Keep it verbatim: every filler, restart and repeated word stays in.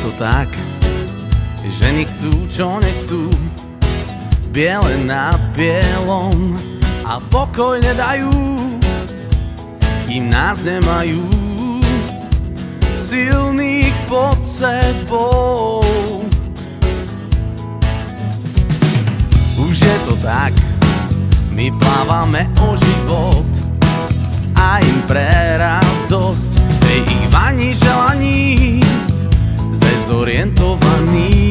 to tak, že nechcú, čo nechcú, biele na bielom a pokoj nedajú, kým nás nemajú silných pod sebou. Už je to tak, my plávame o život a im pre radosť tej ich vaní želaní zdezorientovaní.